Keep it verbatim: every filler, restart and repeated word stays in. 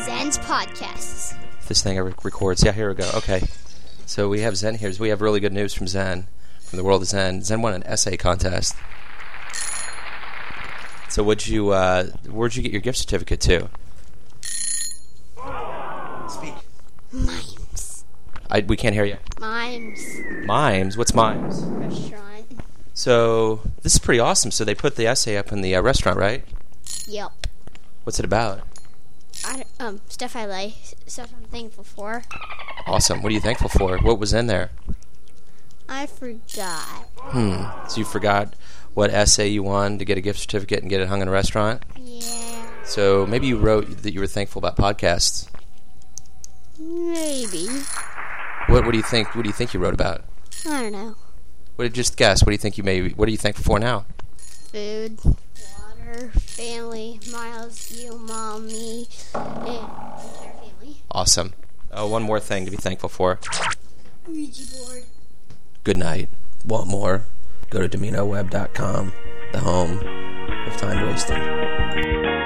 Zen's Podcasts. This thing records. Yeah, here we go. Okay. So we have Zen here. We have really good news from Zen, from the world of Zen. Zen won an essay contest. So what'd you, uh, where'd you get your gift certificate to? Speak. Mimes. I, we can't hear you. Mimes. Mimes? What's Mimes? Restaurant. So this is pretty awesome. So they put the essay up in the uh, restaurant, right? Yep. What's it about? I, um, stuff I like, stuff I'm thankful for. Awesome. What are you thankful for? What was in there? I forgot. Hmm. So you forgot what essay you won to get a gift certificate and get it hung in a restaurant? Yeah. So maybe you wrote that you were thankful about podcasts. Maybe. What What do you think? What do you think you wrote about? I don't know. What? Just guess. What do you think you may? What are you thankful for now? Food, water, family, Miles, you, Mom, me, and entire family. Awesome. Oh, one more thing to be thankful for. Ouija board. Good night. Want more? Go to domino web dot com, the home of time wasting.